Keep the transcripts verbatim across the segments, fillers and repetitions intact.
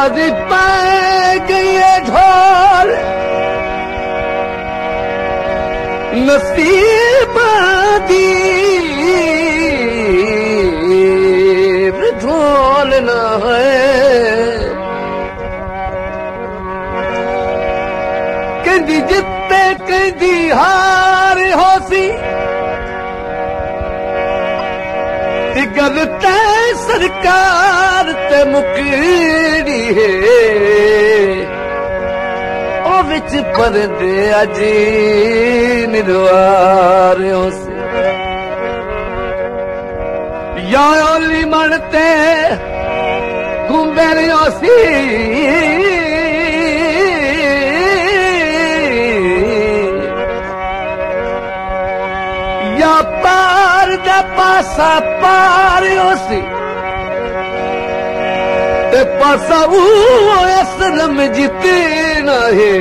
बाजी पाए गई ढोल नसीब दी ढोल न है कहती जिते कहती हार होसी गल तै सरकार ते मुकड़ी है ओ विच परदे अजी निरवार होसी या ओली मनते गुंबेर होसी या पार दा पासा पार होसी ते पासा वो असलम जिते न है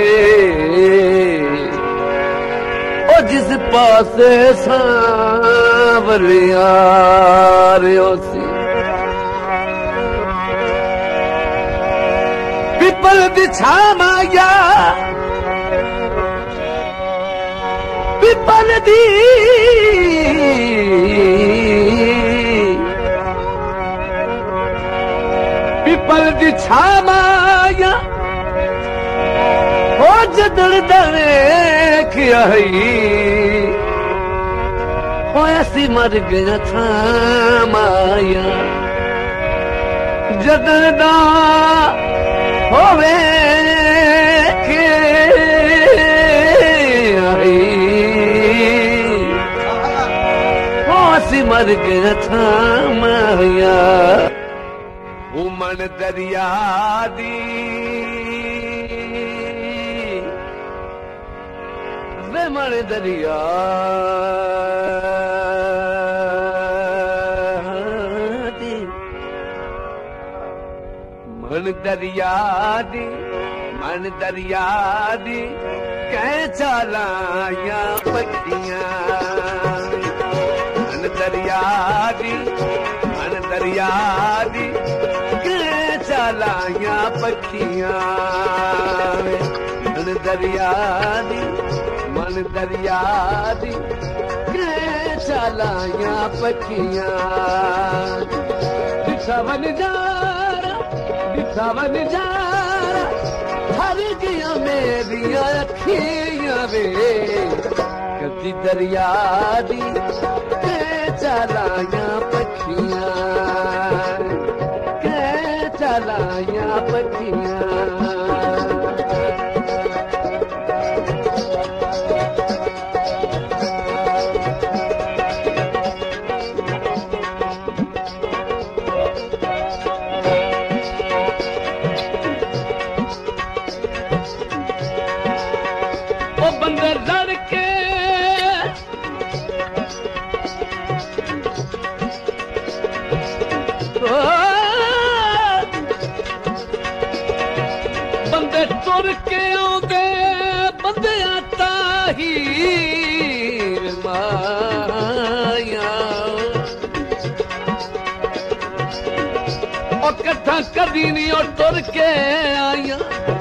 ओ जिस पासे सांवर यार होसी पिपल दी छामा या पिपल दी पिपल दी छामाया हो जदड़ देखिया हो ऐसी मर गया छामाया जदड़ दा होवे मर गया था माया उमन दरिया दी वे मन दरिया दी मन दरिया दी मन दरिया दी कै चालाया पट्टियां दरिया दी मन दरिया दी के चलाया पखियां मन दरिया दी मन दरिया दी के चलाया पखियां दिखावन जारा दिखावन जारा हर गया मेरिया अखियां वे कदी दरिया दी चलाया पखियां के चलाया पखियां ओ बंदे लड़के बंदे तुर के आउंदे बंदे ताहीर माया और कट्ठा कदी नहीं और तुर के आया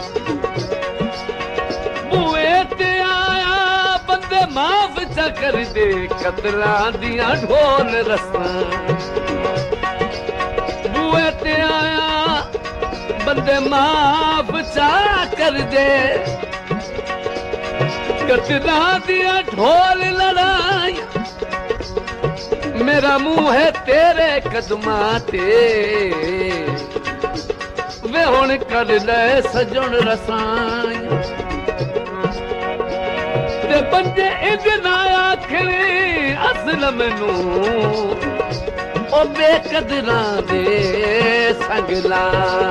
बुए ते आया बंदे माफ चा कर दे कतरा दिया ढोल रसां ते आया बंदे माफ चा कर दे कतना दिया ढोल लड़ाई मेरा मुंह है तेरे कदमा ते वे हुण कर ले सजन रसाई ते बंदे इतना आखिरी असल मैनू ओ बेकदरा दे संगला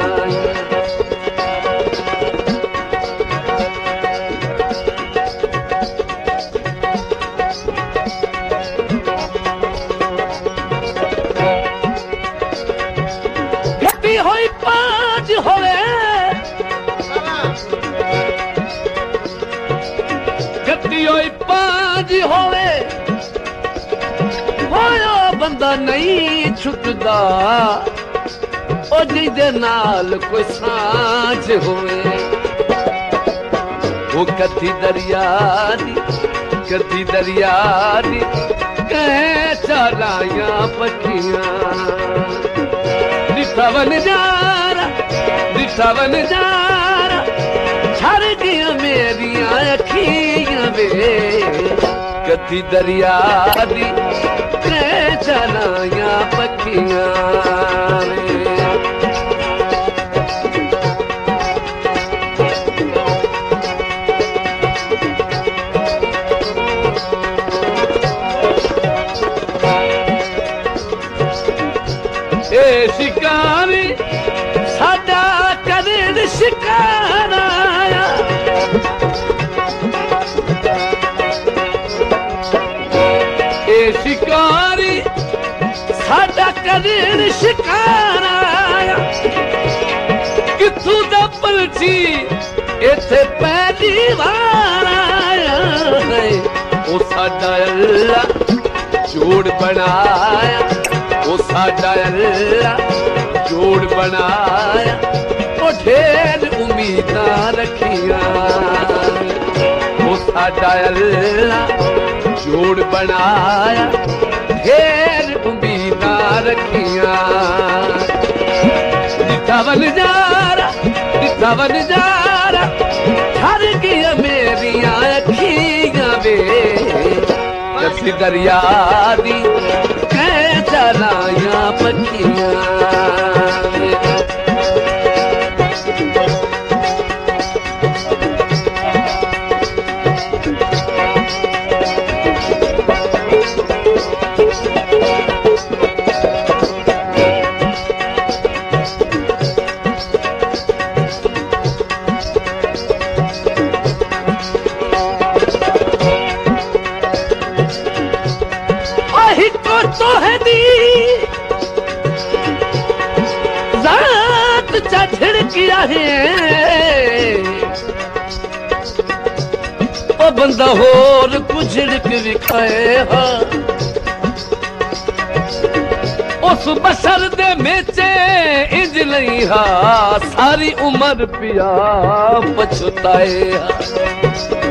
गड्डी होई पांच होवे गड्डी होई पांच होवे बंदा नहीं छुटदा ओ जिंदे नाल कोई सांझ होए वो कथी दरिया दी कथी दरिया दी कह चलाया पखियां दिखावन जारा दिखावन जारा छड़ गया मेरिया अखियां वे कथी दरिया दी कह चलाया पखियां शिकारी साडा कदे शिकार आया ए शिकारी साडा कदे शिकार आया किथों दा पलची इथे पहली बार आया ओ साडा अल्लाह जोड़ बनाया वो साडा अल्लाह जोड़ बनाया वो ढेर उम्मीदां रखियां वो साडा अल्लाह जोड़ बनाया ढेर उम्मीदां रखियां दिखावन जारा दिखावन जारा ठर गया मेरिया अखियां वे कसी दरिया दी चलाया पखियां तो है दी जात चढ़ किया है ओ बंदा होर कुझड़क विखाए हा उस बशर दे मेचे इंज नहीं हा सारी उम्र पिया पछताए हा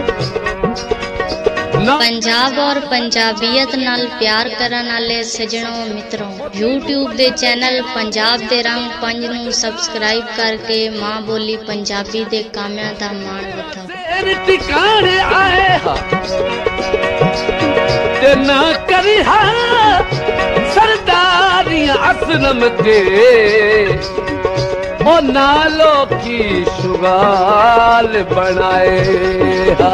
पंजाब और पंजाबीयत नाल प्यार करन वाले सजनों मित्रों यूट्यूब दे चैनल पंजाब दे रंग पंज नूं सबसक्राइब करके मां बोली पंजाबी दे कामियां दा मान वधाओ ठिकाने आए हा ते ना करी हा सरदारियां असलम ते ओ नालो की शुगाल बनाए हा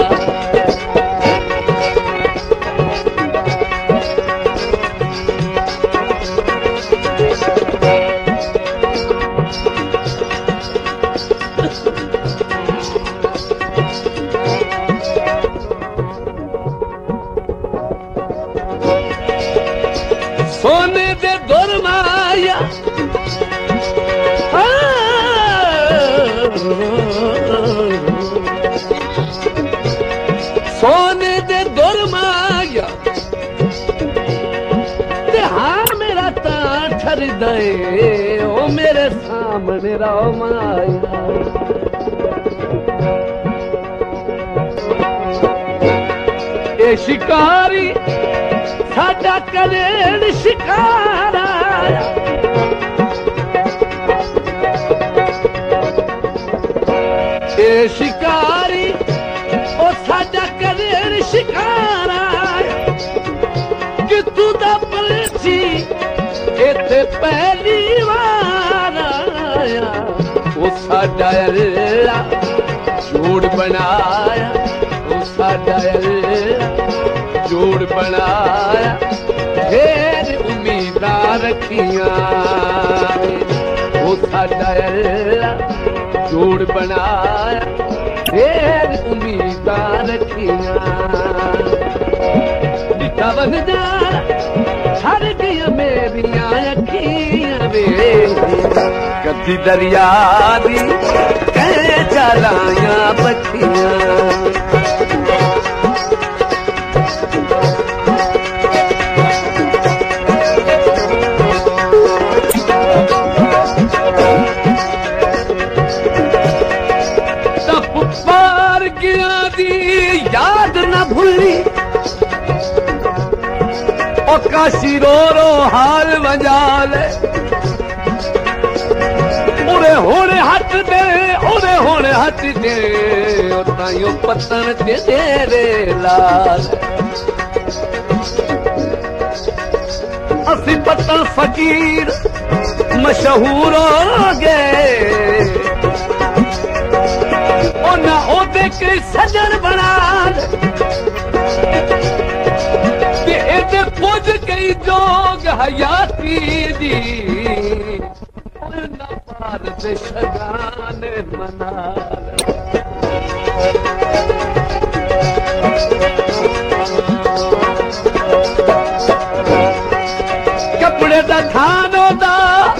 सोने दे गुरमाया सोने दे गुरमाया ते हाँ मेरा तां ठर दे ओ मेरे सामने रहो माया ए शिकारी साडा करेड़ शिकार आया ए शिकारी ओ साडा करेड़ शिकार आया कि तू दा पलची इथे पहली बार आया ओ साडा अल्लाह जोड़ बनाया ओ साडा अल्लाह जोड़ बनाया ढेर उम्मीदां रखियां वो साडा अल्लाह जोड़ बनाया ढेर उम्मीदां रखियां दिखावन जारा छड़ गया मेरिया अखियां वे कथी दरिया दी कह चलाया पखियां काशी रो रो हाल वंजाल उरे होने हट दे उरे होने हट दे ताइयो पतन ते तेरे लाल असी पतन फकीर मशहूर हो गए ओना ओदे के सजन बना ते एदे पुज कई जोग हयाती दी ना पार दे शगान मना कपड़े दा थानो दा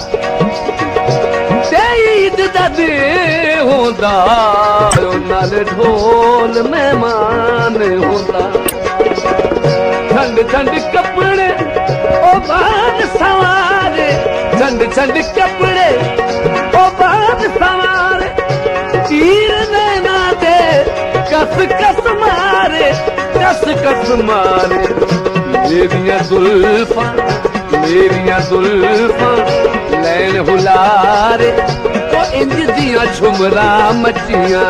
ईद दा दे होंदा नाल ढोल मेहमान होंदा ठंड ठंड कपड़े ओ बाग सवारे ठंड ठंड कपड़े ओ बाग सवारे तीर नैना दे कस कस मारे कस कस मारे मेरिया जुल्फां मेरिया जुल्फां लैन हुलारे तो इंज दियां झुमरा मचियां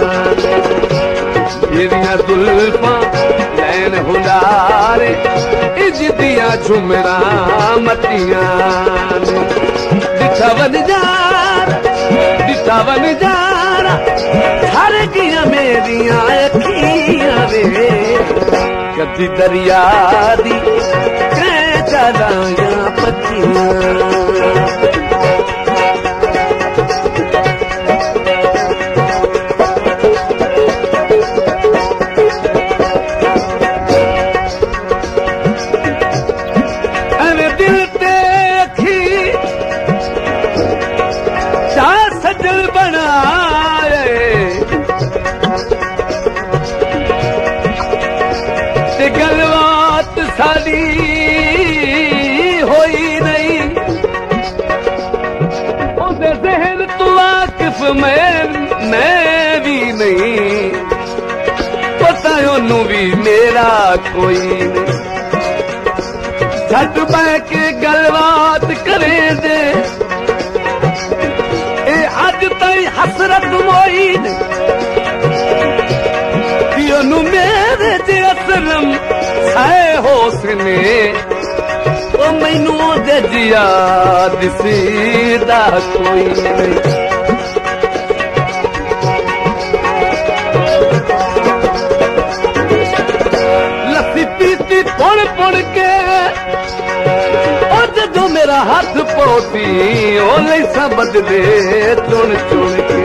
मेरिया जुल्फां लैन हुलारे इंज दियां झुमरा मचियां दिठा वन जारा दिठा वन जारा हर गियां मेरिया अखियां वे कदी दरिया दी चलाया पतियां अरे दिल ते अखी चा सजल बनाए ते गलबात साड़ी मैं मैं भी नहीं पता ओनू भी मेरा कोई नहीं झट बह के गलबात करे दे ए अज ताई हसरत मोई कि ओनू मेरे जे असलम छाए होसने ओ मैनू दे जिया दिसीदा कोई नहीं पुण पुण के जदों मेरा हाथ पड़ोसी ओसा बदले चुन चुन के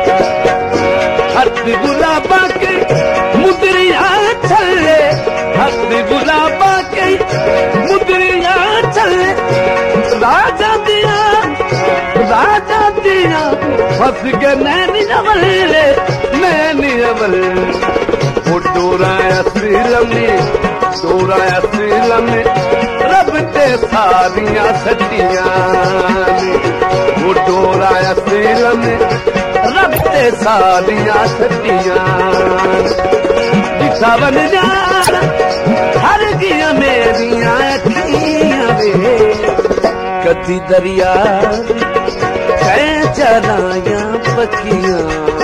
हाथ गुलाबा के मुदरिया चले हाथ गुलाबा के मुदरिया चले राजा दिया राजा दिया फंस के नैनी अवल नैनी अवल वो डोरा असलम डोरा असलम रब ते सारिया सटियां वो डोरा असलम रब ते सारिया सटियां दिखा वन जाना हर गिया मेरिया अखियां वे कदी दरिया कै चलाया पखियां